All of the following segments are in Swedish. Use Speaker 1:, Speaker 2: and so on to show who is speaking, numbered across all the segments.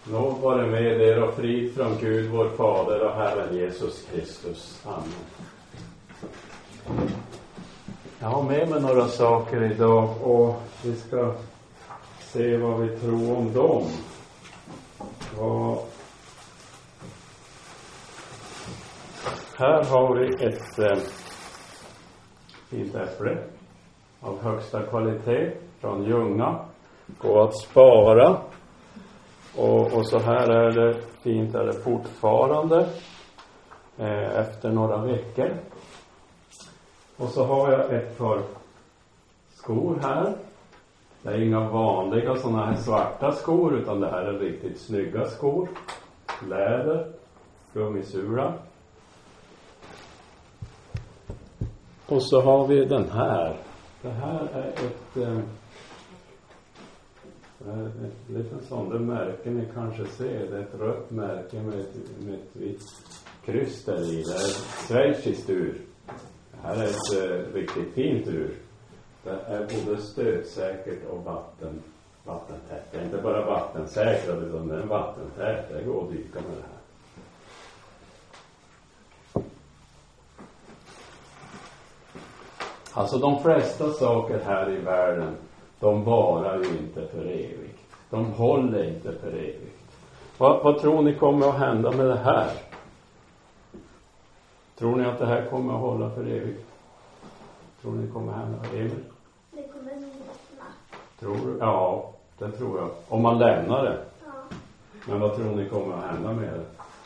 Speaker 1: Nåd vare med er och frid från Gud vår Fader och Herren Jesus Kristus. Amen. Jag har med mig några saker idag och vi ska se vad vi tror om dem. Här har vi ett fint äpple av högsta kvalitet från Ljunga. Går att spara. Och så här är det fint, är det fortfarande efter några veckor. Och så har jag ett par skor här. Det är inga vanliga sådana här svarta skor, utan det här är riktigt snygga skor. Läder, gummisula. Och så har vi den här. Det här är ett liten sån där märke ni kanske ser. Det är ett rött märke med ett vitt kryss där i. Det är ett schweiziskt ur. Det här är ett riktigt fint ur. Det är både stödsäkert och vattentätt. Det är inte bara vattensäkert, utan det är vattentätt. Det går att dyka med det här. Alltså de flesta saker här i världen, de varar ju inte för evigt. De håller inte för evigt. Vad tror ni kommer att hända med det här? Tror ni att det här kommer att hålla för evigt? Tror ni det kommer att hända? Emil?
Speaker 2: Det kommer att ruttna.
Speaker 1: Tror du? Ja, det tror jag. Om man lämnar det.
Speaker 2: Ja.
Speaker 1: Men vad tror ni kommer att hända med det?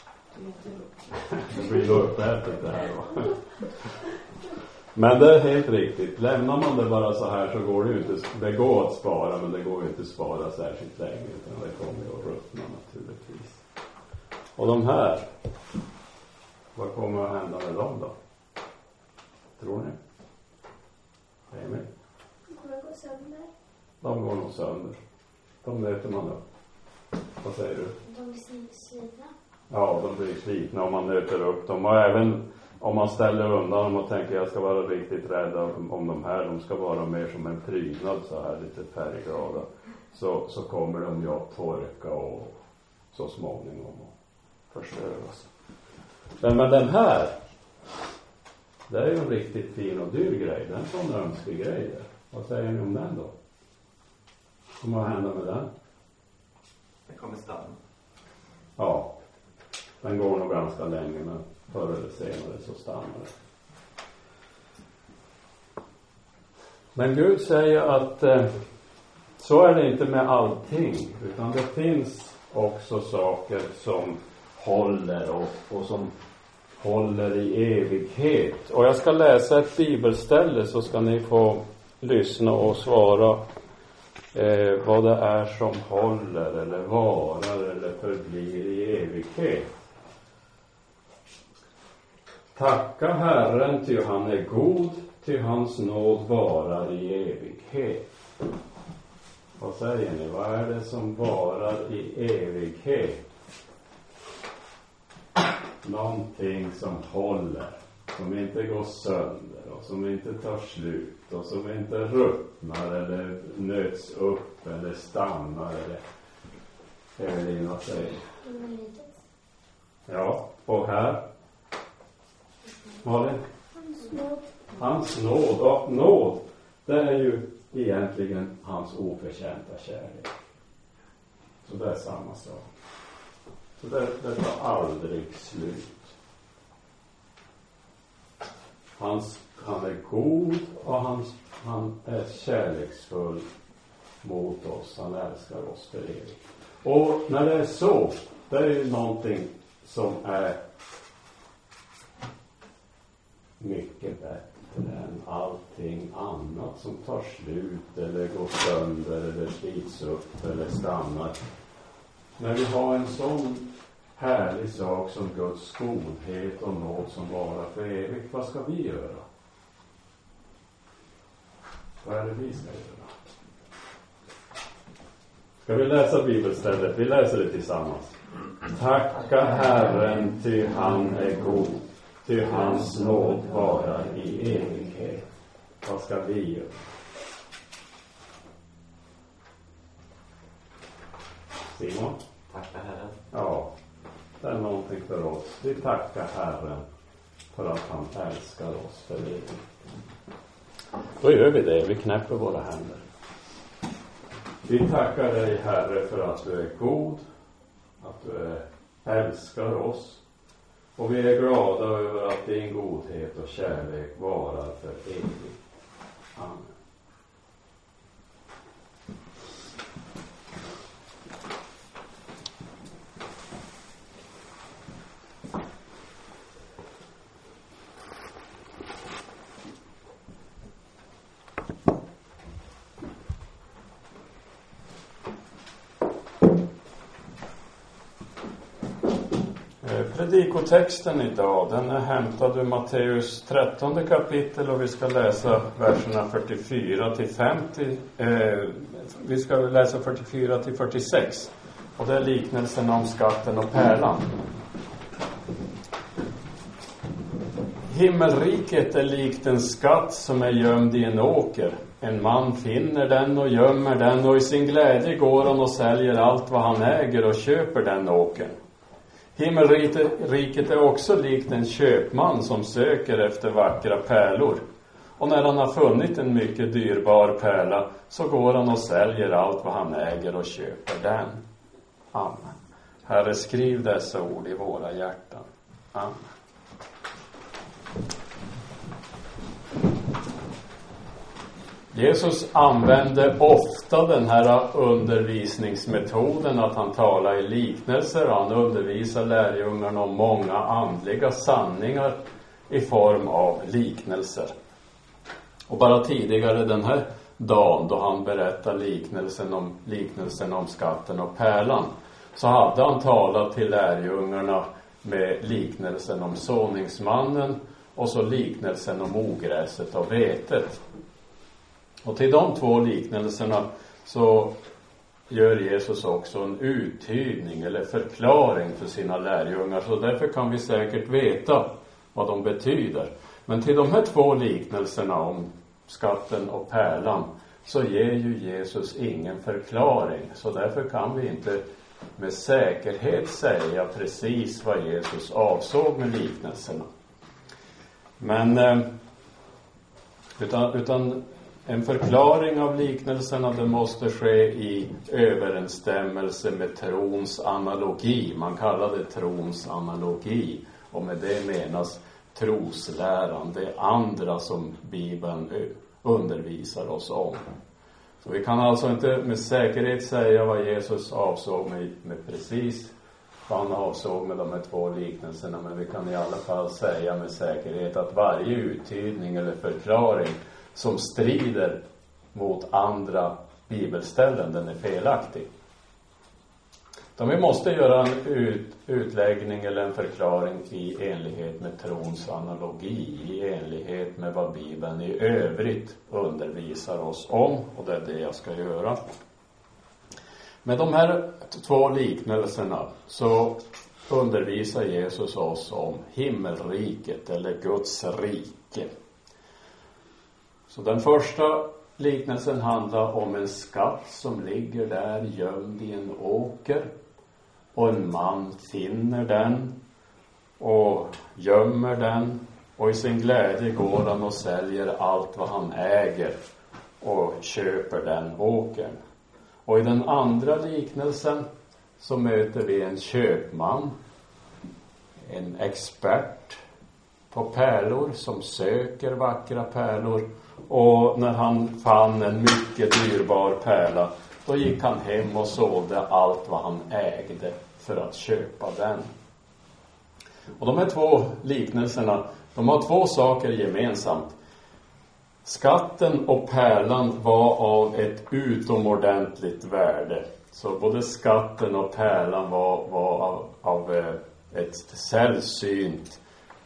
Speaker 1: Det blir då uppätet det här då. Men det är helt riktigt. Lämnar man det bara så här så går det ju inte. Det går att spara, men det går ju inte att spara särskilt länge. Utan det kommer ju att ruttna naturligtvis. Och de här. Vad kommer att hända med dem då? Tror ni? Emil?
Speaker 2: De kommer att gå sönder.
Speaker 1: De går nog sönder. De nöter man upp. Vad säger du?
Speaker 2: De blir slitna.
Speaker 1: Ja, de blir slitna om man nöter upp dem. Och även om man ställer undan dem och tänker jag ska vara riktigt rädd om de här. De ska vara mer som en prydnad så här lite färgglada. Så kommer de ju att torka och så småningom förstöras. Men den här. Det är ju en riktigt fin och dyr grej. Det är en sån önskegrej. Vad säger ni om den då? Vad händer med den?
Speaker 3: Det kommer stanna.
Speaker 1: Ja. Den går nog ganska länge, men förr eller senare så stannar det. Men Gud säger att så är det inte med allting. Utan det finns också saker som håller och som håller i evighet. Och jag ska läsa ett bibelställe så ska ni få lyssna och svara vad det är som håller eller varar eller förblir i evighet. Tacka Herren ty han är god, ty hans nåd varar i evighet. Vad säger ni? Vad är det som varar i evighet? Någonting som håller, som inte går sönder och som inte tar slut och som inte ruttnar eller nöts upp eller stannar eller Evelina säger. Ja, och här Malin? Hans nåd. Och nåd, det är ju egentligen hans oförtjänta kärlek. Så det är samma sak. Så det tar aldrig slut. Han är god och han är kärleksfull mot oss. Han älskar oss för evigt. Och när det är så, det är ju någonting som är mycket bättre än allting annat som tar slut eller går sönder eller slits upp eller stannar. När vi har en sån härlig sak som Guds godhet och nåd som varar för evigt, vad ska vi göra? Vad är det vi ska göra? Ska vi läsa bibelstället? Vi läser det tillsammans. Tacka Herren ty han är god, ty hans nåd varar i evighet. Vad ska vi göra? Simon?
Speaker 3: Tacka Herren
Speaker 1: det är någonting för oss. Vi tackar Herren för att han älskar oss för evigt. Då gör vi det, vi knäpper våra händer. Vi tackar dig, Herre, för att du är god, att du älskar oss. Och vi är glada över att din godhet och kärlek varar för evigt. Amen. Predikotexten idag, den är hämtad ur Matteus 13 kapitel och vi ska läsa verserna 44 till 50. Vi ska läsa 44 till 46. Och det är liknelsen om skatten och pärlan. Himmelriket är likt en skatt som är gömd i en åker. En man finner den och gömmer den, och i sin glädje går han och säljer allt vad han äger och köper den åkern. Himmelriket är också likt en köpman som söker efter vackra pärlor. Och när han har funnit en mycket dyrbar pärla så går han och säljer allt vad han äger och köper den. Amen. Herre, skriv dessa ord i våra hjärtan. Amen. Jesus använde ofta den här undervisningsmetoden att han talar i liknelser. Han undervisar lärjungarna om många andliga sanningar i form av liknelser. Och bara tidigare den här dagen då han berättar liknelsen om skatten och pärlan, så hade han talat till lärjungarna med liknelsen om såningsmannen och så liknelsen om ogräset och vetet. Och till de två liknelserna så gör Jesus också en uttydning eller förklaring för sina lärjungar. Så därför kan vi säkert veta vad de betyder. Men till de här två liknelserna om skatten och pärlan så ger ju Jesus ingen förklaring. Så därför kan vi inte med säkerhet säga precis vad Jesus avsåg med liknelserna. Men utan en förklaring av liknelserna, det måste ske i överensstämmelse med trons analogi. Man kallar det trons analogi. Och med det menas trosläran. Det är andra som Bibeln undervisar oss om. Så vi kan alltså inte med säkerhet säga vad Jesus avsåg med precis vad han avsåg med de här två liknelserna. Men vi kan i alla fall säga med säkerhet att varje uttydning eller förklaring som strider mot andra bibelställen, den är felaktig. Då vi måste göra en utläggning eller en förklaring i enlighet med trons analogi, i enlighet med vad Bibeln i övrigt undervisar oss om, och det är det jag ska göra. Med de här två liknelserna så undervisar Jesus oss om himmelriket eller Guds rike. Så den första liknelsen handlar om en skatt som ligger där gömd i en åker. Och en man finner den och gömmer den. Och i sin glädje går han och säljer allt vad han äger och köper den åkern. Och i den andra liknelsen så möter vi en köpman, en expert på pärlor som söker vackra pärlor. Och när han fann en mycket dyrbar pärla, då gick han hem och sålde allt vad han ägde för att köpa den. Och de här två liknelserna, de har två saker gemensamt. Skatten och pärlan var av ett utomordentligt värde. Så både skatten och pärlan var av ett sällsynt,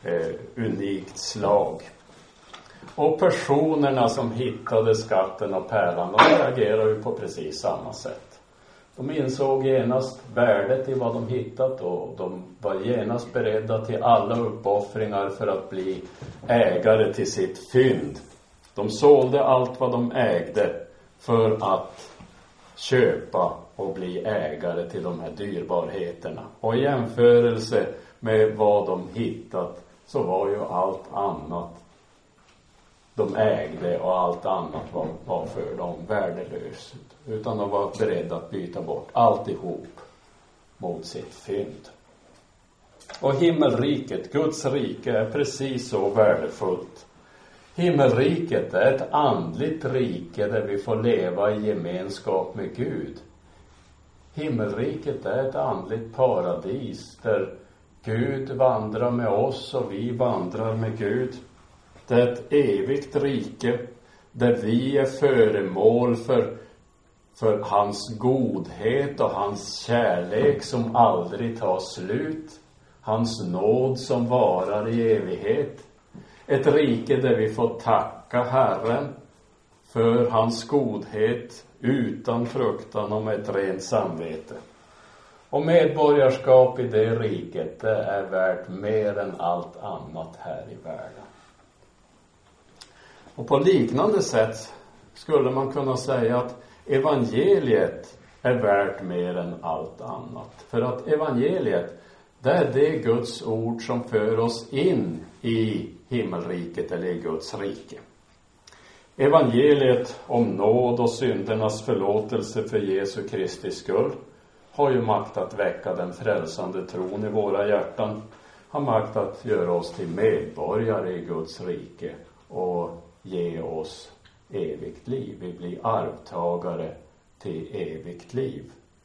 Speaker 1: unikt slag. Och personerna som hittade skatten och pärlan, de reagerade ju på precis samma sätt. De insåg genast värdet i vad de hittat och de var genast beredda till alla uppoffringar för att bli ägare till sitt fynd. De sålde allt vad de ägde för att köpa och bli ägare till de här dyrbarheterna. Och i jämförelse med vad de hittat så var ju allt annat de ägde och allt annat var för dem värdelöst. Utan de var beredda att byta bort alltihop mot sitt fynd. Och himmelriket, Guds rike, är precis så värdefullt. Himmelriket är ett andligt rike där vi får leva i gemenskap med Gud. Himmelriket är ett andligt paradis där Gud vandrar med oss och vi vandrar med Gud. Det är ett evigt rike där vi är föremål för hans godhet och hans kärlek som aldrig tar slut. Hans nåd som varar i evighet. Ett rike där vi får tacka Herren för hans godhet utan fruktan och med ett rent samvete. Och medborgarskap i det riket, det är värt mer än allt annat här i världen. Och på liknande sätt skulle man kunna säga att evangeliet är värt mer än allt annat. För att evangeliet, det är det Guds ord som för oss in i himmelriket eller i Guds rike. Evangeliet om nåd och syndernas förlåtelse för Jesu Kristi skull har ju makt att väcka den frälsande tron i våra hjärtan. Har makt att göra oss till medborgare i Guds rike och ge oss evigt liv. Vi blir arvtagare till evigt liv.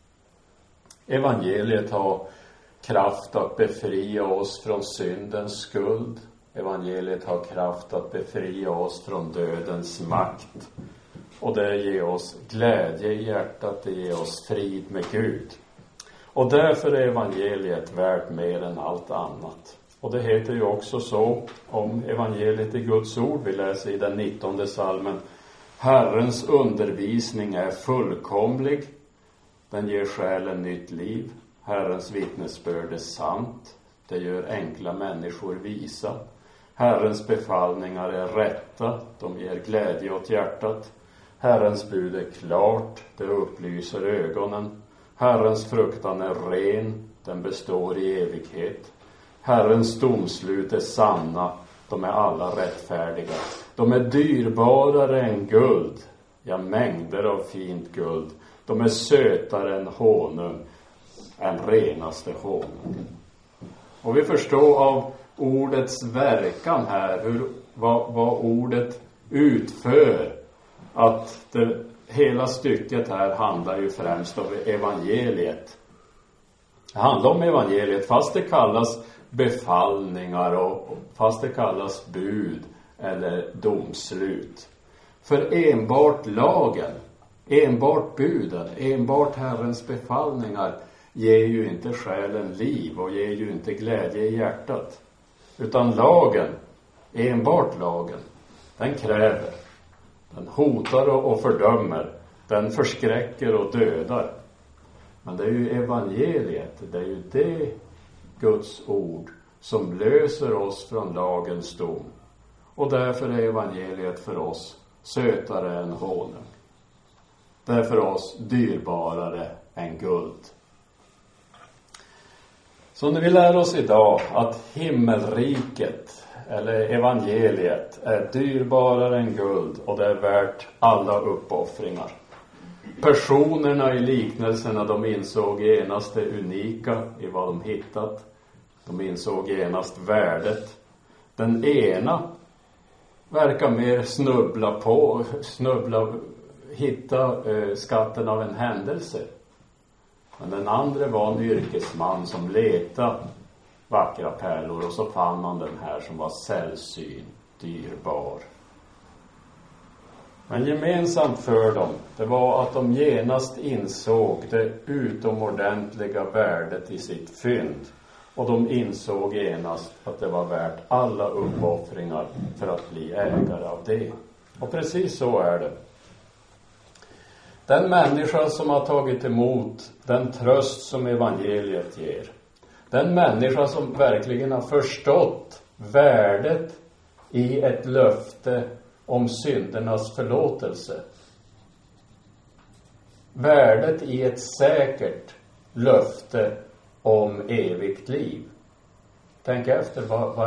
Speaker 1: Evangeliet har kraft att befria oss från syndens skuld. Evangeliet har kraft att befria oss från dödens makt. Och det ger oss glädje i hjärtat, det ger oss frid med Gud. Och därför är evangeliet värt mer än allt annat. Och det heter ju också så om evangeliet i Guds ord. Vi läser i den 19:e psalmen: Herrens undervisning är fullkomlig. Den ger själen nytt liv. Herrens vittnesbörd är sant. Det gör enkla människor visa. Herrens befallningar är rätta. De ger glädje åt hjärtat. Herrens bud är klart. Det upplyser ögonen. Herrens fruktan är ren. Den består i evighet. Herrens domslut är sanna. De är alla rättfärdiga. De är dyrbarare än guld. Ja, mängder av fint guld. De är sötare än honung. Än renaste honung. Och vi förstår av ordets verkan här. Vad ordet utför. Att hela stycket här handlar ju främst om evangeliet. Det handlar om evangeliet fast det kallas befallningar och fast det kallas bud eller domslut. För enbart lagen, enbart buden, enbart Herrens befallningar ger ju inte själen liv och ger ju inte glädje i hjärtat. Utan lagen, enbart lagen, den kräver, den hotar och fördömer, den förskräcker och dödar. Men det är ju evangeliet, det är ju det Guds ord som löser oss från lagens dom. Och därför är evangeliet för oss sötare än honung. Det är för oss dyrbarare än guld. Så när vi lär oss idag att himmelriket eller evangeliet är dyrbarare än guld och det är värt alla uppoffringar. Personerna i liknelserna, de insåg genast det unika i vad de hittat. De insåg genast värdet. Den ena verkar mer hitta skatten av en händelse. Men den andra var en yrkesman som letade vackra pärlor och så fann man den här som var sällsynt, dyrbar. Men gemensamt för dem, det var att de genast insåg det utomordentliga värdet i sitt fynd. Och de insåg genast att det var värt alla uppoffringar för att bli ägare av det. Och precis så är det. Den människa som har tagit emot den tröst som evangeliet ger. Den människa som verkligen har förstått värdet i ett löfte om syndernas förlåtelse. värdet i ett säkert löfte om evigt liv. Tänk efter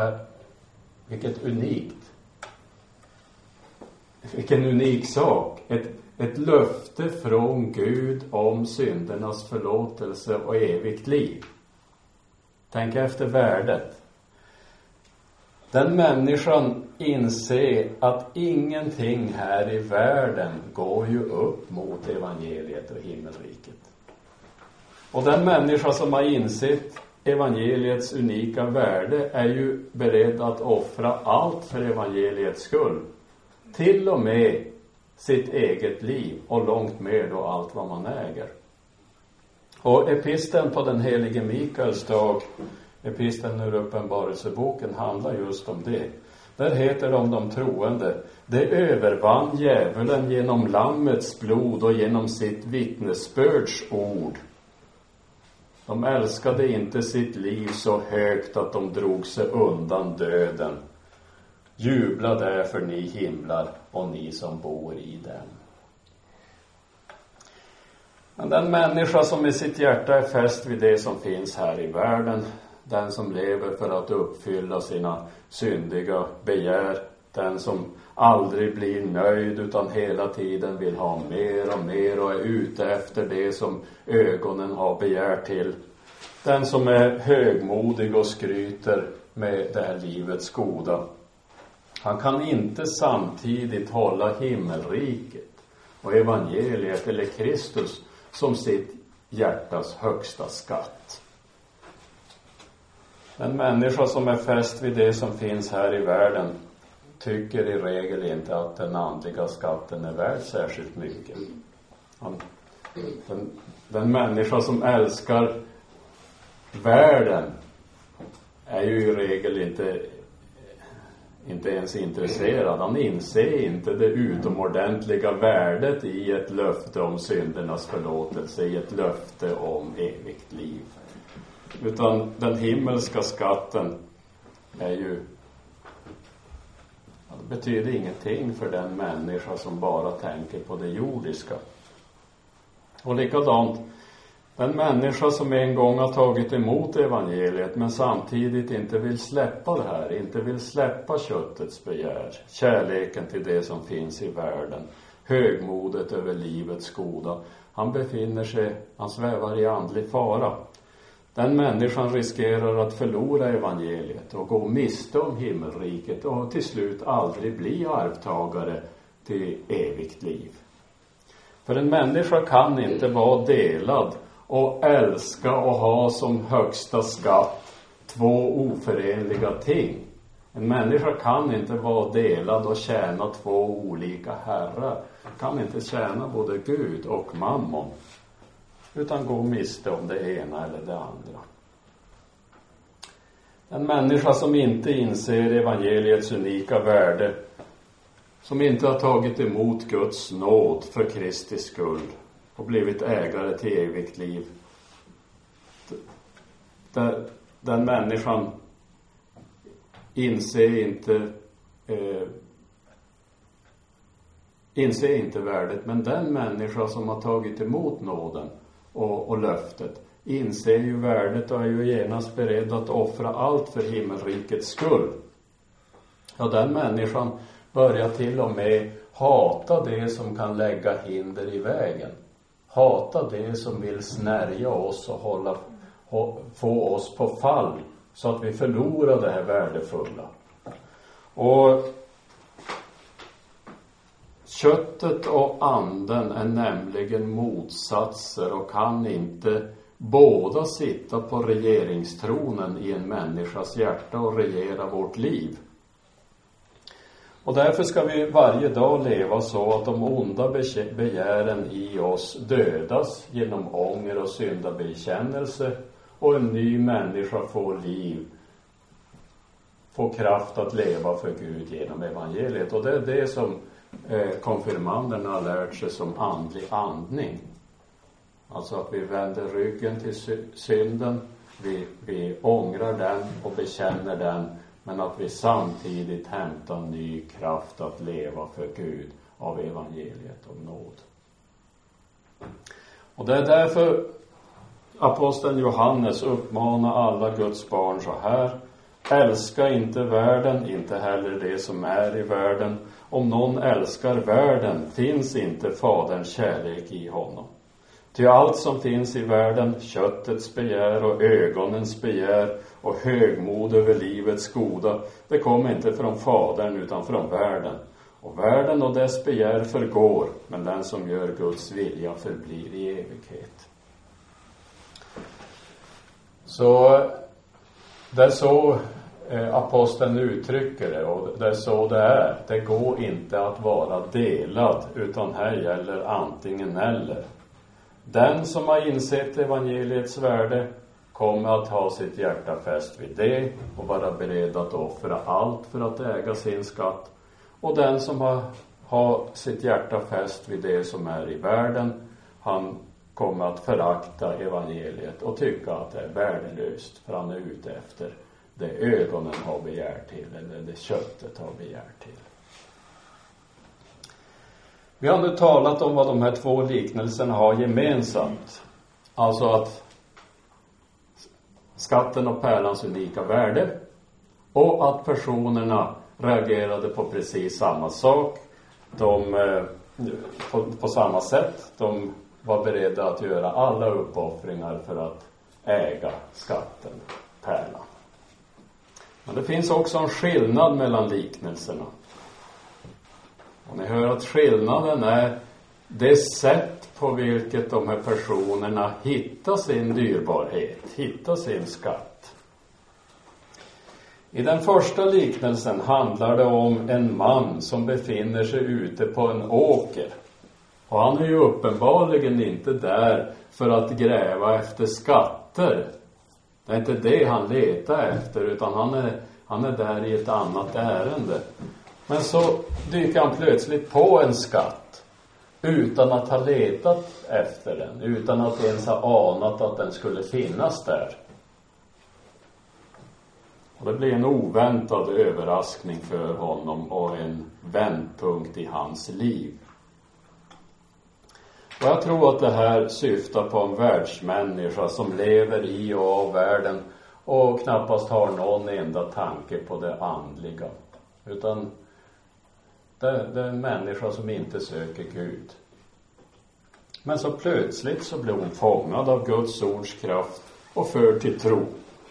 Speaker 1: vilken unik sak. Ett löfte från Gud om syndernas förlåtelse och evigt liv. Tänk efter värdet. Den människan inser att ingenting här i världen går ju upp mot evangeliet och himmelriket. Och den människa som har insett evangeliets unika värde är ju beredd att offra allt för evangeliets skull. Till och med sitt eget liv och långt mer då allt vad man äger. Och episteln på den helige Mikaels dag, episteln ur Uppenbarelseboken, handlar just om det. Där heter det om de troende: det övervann djävulen genom lammets blod och genom sitt vittnesbörds ord. De älskade inte sitt liv så högt att de drog sig undan döden. Jubla därför ni himlar och ni som bor i dem. Men den människa som i sitt hjärta är fäst vid det som finns här i världen, den som lever för att uppfylla sina syndiga begär, den som aldrig blir nöjd utan hela tiden vill ha mer och mer och är ute efter det som ögonen har begär till, den som är högmodig och skryter med det här livets goda, han kan inte samtidigt hålla himmelriket och evangeliet eller Kristus som sitt hjärtas högsta skatt. En människa som är fäst vid det som finns här i världen tycker i regel inte att den andliga skatten är värd särskilt mycket. Den människa som älskar världen är ju i regel inte ens intresserad. Han inser inte det utomordentliga värdet i ett löfte om syndernas förlåtelse, i ett löfte om evigt liv. Utan den himmelska skatten är ju, det betyder ingenting för den människa som bara tänker på det jordiska. Och likadant, den människa som en gång har tagit emot evangeliet men samtidigt inte vill släppa det här, inte vill släppa köttets begär, kärleken till det som finns i världen, högmodet över livets goda, han svävar i andlig fara. Den människan riskerar att förlora evangeliet och gå miste om himmelriket och till slut aldrig bli arvtagare till evigt liv. För en människa kan inte vara delad och älska och ha som högsta skatt två oförenliga ting. En människa kan inte vara delad och tjäna två olika herrar. Kan inte tjäna både Gud och mammon, utan gå miste om det ena eller det andra. En människa som inte inser evangeliets unika värde, som inte har tagit emot Guds nåd för Kristi skull och blivit ägare till evigt liv, den människan inser inte värdet. Men den människa som har tagit emot nåden och löftet inser ju värdet och är ju genast beredd att offra allt för himmelrikets skull. Och den människan börjar till och med hata det som kan lägga hinder i vägen. Hata det som vill snärja oss och få oss på fall så att vi förlorar det här värdefulla. Och köttet och anden är nämligen motsatser och kan inte båda sitta på regeringstronen i en människas hjärta och regera vårt liv. Och därför ska vi varje dag leva så att de onda begären i oss dödas genom ånger och syndabekännelse, och en ny människa får kraft att leva för Gud genom evangeliet. Och det är det som konfirmanderna har lärt sig som andlig andning. Alltså att vi vänder ryggen till synden, vi ångrar den och bekänner den, men att vi samtidigt hämtar ny kraft att leva för Gud av evangeliet om nåd. Och det är därför aposteln Johannes uppmanar alla Guds barn så här: älska inte världen, inte heller det som är i världen. Om någon älskar världen finns inte faderns kärlek i honom. Ty allt som finns i världen, köttets begär och ögonens begär och högmod över livets goda, det kommer inte från fadern utan från världen. Och världen och dess begär förgår, men den som gör Guds vilja förblir i evighet. Så det är så aposteln uttrycker det, och det är så det är. Det går inte att vara delad, utan här gäller antingen eller. Den som har insett evangeliets värde kommer att ha sitt hjärta fäst vid det och vara beredd att offra allt för att äga sin skatt. Och den som har sitt hjärta fäst vid det som är i världen, han kommer att förakta evangeliet och tycka att det är värdelöst, för han är ute efter det ögonen har begärt till eller det köttet har begärt till. Vi har nu talat om vad de här två liknelserna har gemensamt. Alltså att skatten och pärlans unika värde, och att personerna reagerade på precis samma sak. På samma sätt. De var beredda att göra alla uppoffringar för att äga skatten, pärlan. Men det finns också en skillnad mellan liknelserna. Och ni hör att skillnaden är det sätt på vilket de här personerna hittar sin dyrbarhet, hittar sin skatt. I den första liknelsen handlar det om en man som befinner sig ute på en åker. Och han är ju uppenbarligen inte där för att gräva efter skatter. Det är inte det han letar efter, utan han är där i ett annat ärende. Men så dyker han plötsligt på en skatt utan att ha letat efter den, utan att ens ha anat att den skulle finnas där. Och det blir en oväntad överraskning för honom och en vändpunkt i hans liv. Och jag tror att det här syftar på en världsmänniska som lever i och av världen och knappast har någon enda tanke på det andliga. Utan det är en människa som inte söker Gud. Men så plötsligt så blir hon fångad av Guds ords kraft och förd till tro.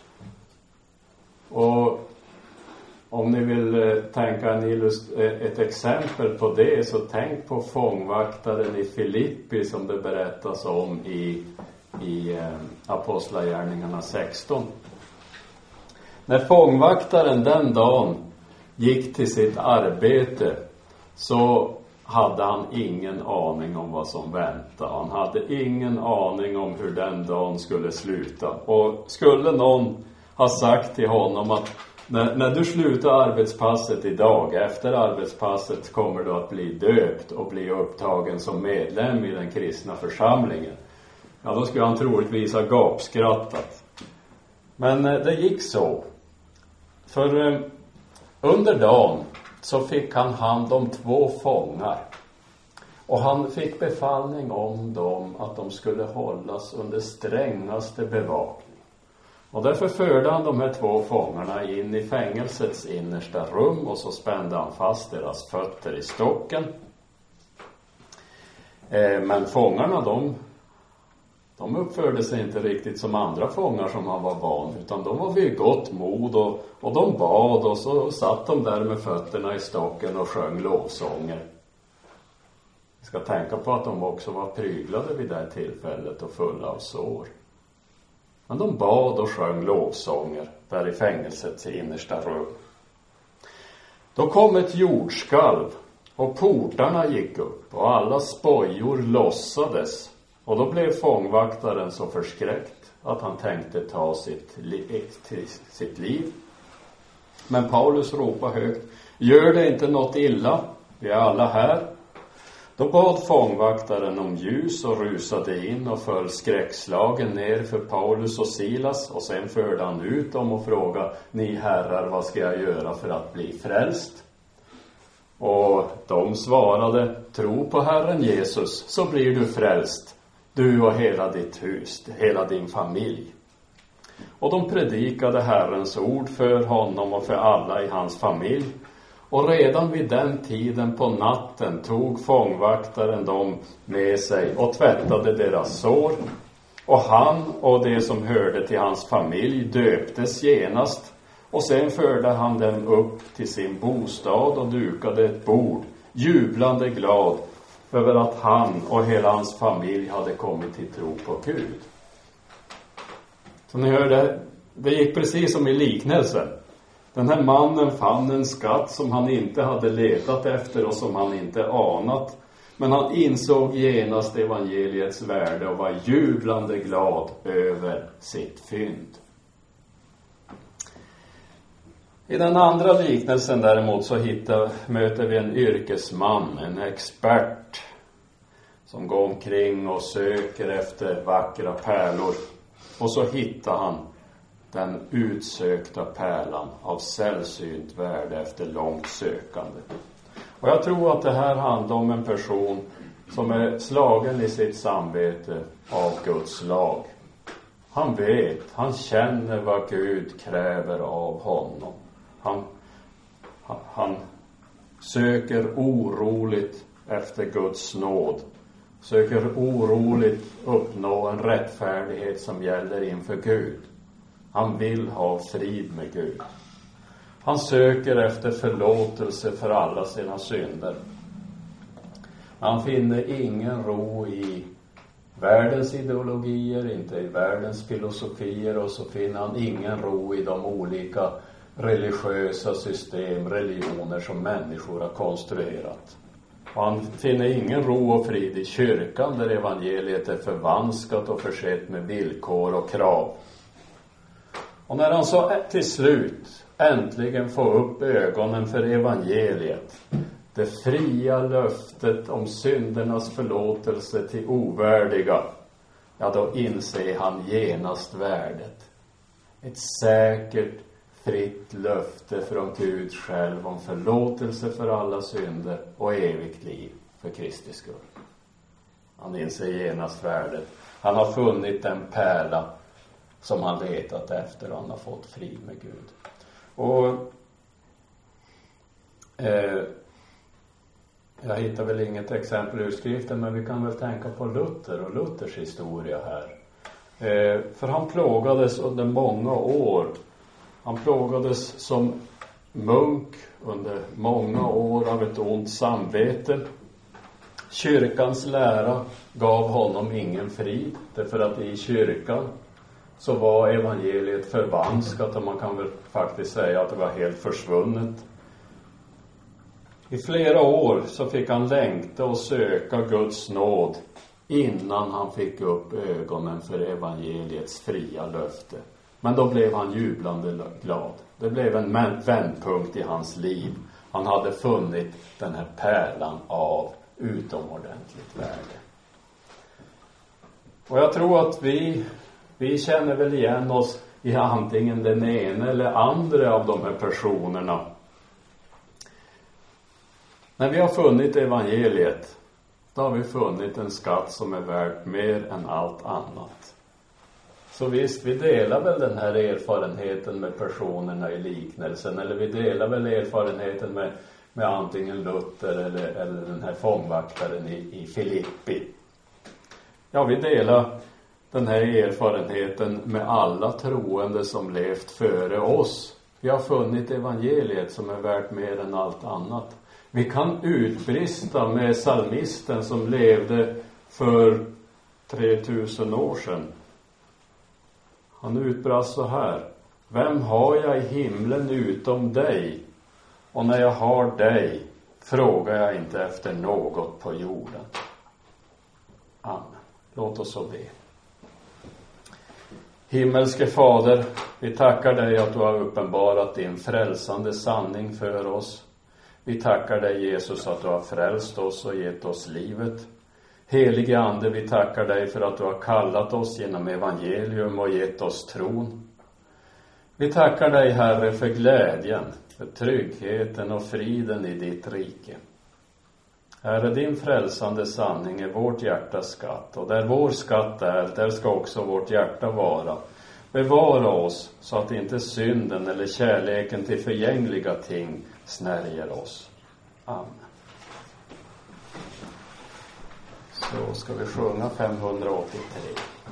Speaker 1: Och om ni vill tänka ett exempel på det, så tänk på fångvaktaren i Filippi som det berättas om i Apostlagärningarna 16. När fångvaktaren den dagen gick till sitt arbete, så hade han ingen aning om vad som väntade. Han hade ingen aning om hur den dagen skulle sluta. Och skulle någon ha sagt till honom att när du slutar arbetspasset idag, efter arbetspasset kommer du att bli döpt och bli upptagen som medlem i den kristna församlingen, ja, då skulle han troligtvis ha gapskrattat. Men det gick så. För under dagen så fick han hand om 2 fångar. Och han fick befallning om dem att de skulle hållas under strängaste bevakning. Och därför förde han de här 2 fångarna in i fängelsets innersta rum, och så spände han fast deras fötter i stocken. Men fångarna, de uppförde sig inte riktigt som andra fångar som han var van, utan de var vid gott mod och de bad, och så satt de där med fötterna i stocken och sjöng lovsånger. Vi ska tänka på att de också var pryglade vid det här tillfället och fulla av sår. Men de bad och sjöng lovsånger där i fängelsets innersta rum. Då kom ett jordskalv och portarna gick upp och alla spojor lossades. Och då blev fångvaktaren så förskräckt att han tänkte ta sitt liv. Men Paulus ropade högt: gör det inte något illa, vi är alla här. Då bad fångvaktaren om ljus och rusade in och föll skräckslagen ner för Paulus och Silas. Och sen förde han ut dem och frågade: ni herrar, vad ska jag göra för att bli frälst? Och de svarade: tro på Herren Jesus, så blir du frälst, du och hela ditt hus, hela din familj. Och de predikade Herrens ord för honom och för alla i hans familj. Och redan vid den tiden på natten tog fångvaktaren dem med sig och tvättade deras sår. Och han och de som hörde till hans familj döptes genast. Och sen förde han dem upp till sin bostad och dukade ett bord, jublande glad över att han och hela hans familj hade kommit till tro på Gud. Så ni hörde, det gick precis som i liknelsen. Den här mannen fann en skatt som han inte hade letat efter och som han inte anat. Men han insåg genast evangeliets värde och var jublande glad över sitt fynd. I den andra liknelsen däremot så möter vi en yrkesman, en expert som går omkring och söker efter vackra pärlor. Och så hittar han den utsökta pärlan av sällsynt värde efter långt sökande. Och jag tror att det här handlar om en person som är slagen i sitt samvete av Guds lag. Han vet, han känner vad Gud kräver av honom. Han söker oroligt efter Guds nåd. Söker oroligt uppnå en rättfärdighet som gäller inför Gud. Han vill ha frid med Gud. Han söker efter förlåtelse för alla sina synder. Han finner ingen ro i världens ideologier, inte i världens filosofier, och så finner han ingen ro i de olika religiösa system, religioner som människor har konstruerat. Och han finner ingen ro och frid i kyrkan där evangeliet är förvanskat och försett med villkor och krav. Och när han så till slut äntligen får upp ögonen för evangeliet, det fria löftet om syndernas förlåtelse till ovärdiga, ja, då inser han genast värdet. Ett säkert, fritt löfte från Gud själv om förlåtelse för alla synder och evigt liv för Kristi skull. Han inser genast värdet. Han har funnit den pärla som han letat efter och han har fått frid med Gud. Och jag hittar väl inget exempel ur skriften, men vi kan väl tänka på Luther och Luthers historia här. För han plågades under många år. Han plågades som munk under många år av ett ont samvete. Kyrkans lära gav honom ingen frid, därför att i kyrkan så var evangeliet förvanskat, och man kan väl faktiskt säga att det var helt försvunnet. I flera år så fick han längta och söka Guds nåd innan han fick upp ögonen för evangeliets fria löfte. Men då blev han jublande glad. Det blev en vändpunkt i hans liv. Han hade funnit den här pärlan av utomordentligt värde. Och jag tror att vi känner väl igen oss i antingen den ena eller andra av de här personerna. När vi har funnit evangeliet, då har vi funnit en skatt som är värd mer än allt annat. Så visst, vi delar väl den här erfarenheten med personerna i liknelsen, eller vi delar väl erfarenheten med antingen Luther eller den här fångvaktaren i Filippi. Ja, vi delar den här erfarenheten med alla troende som levt före oss. Vi har funnit evangeliet som är värt mer än allt annat. Vi kan utbrista med psalmisten som levde för 3000 år sedan. Han utbrast så här: vem har jag i himlen utom dig? Och när jag har dig frågar jag inte efter något på jorden. Amen. Låt oss så be. Himmelske Fader, vi tackar dig att du har uppenbarat din frälsande sanning för oss. Vi tackar dig, Jesus, att du har frälst oss och gett oss livet. Helige Ande, vi tackar dig för att du har kallat oss genom evangelium och gett oss tron. Vi tackar dig, Herre, för glädjen, för tryggheten och friden i ditt rike. Herre, din frälsande sanning är vårt hjärtas skatt, och där vår skatt är, där ska också vårt hjärta vara. Bevara oss så att inte synden eller kärleken till förgängliga ting snärjer oss. Amen. Så ska vi sjunga 583.